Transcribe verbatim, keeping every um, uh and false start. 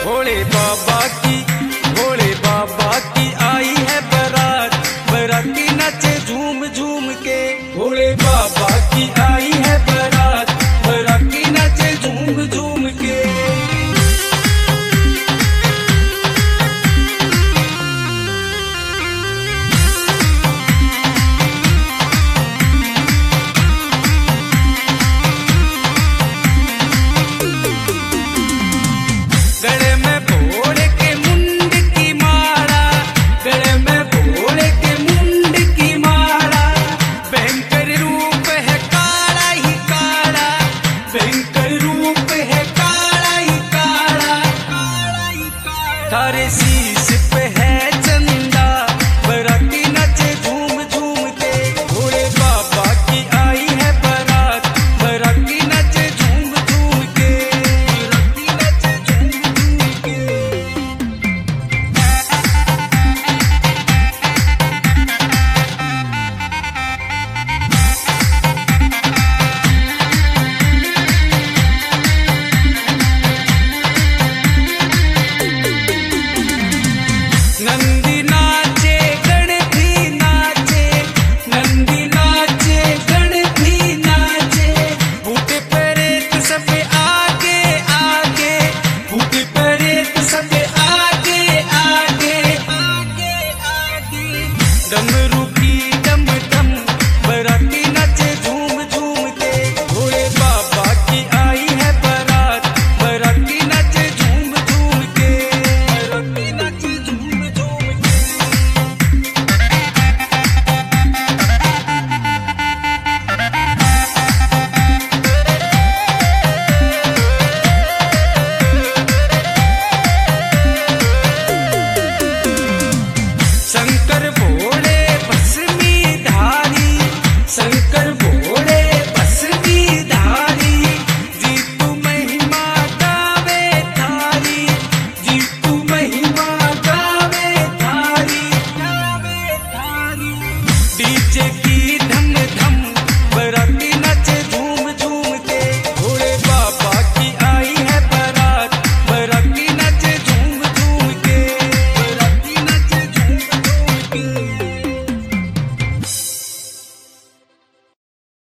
भोले बाबा की भोले बाबा की आई है बारात, बाराती नाचे झूम झूम के। भोले बाबा की आई है बारात, बाराती नाचे झूम झूम के। गले में भोले के मुंड की माला, गले में भोले के मुंड की माला, भयंकर रूप है काला ही काला, भयंकर रूप है काला ही काला, काला ही काला। थारे शीश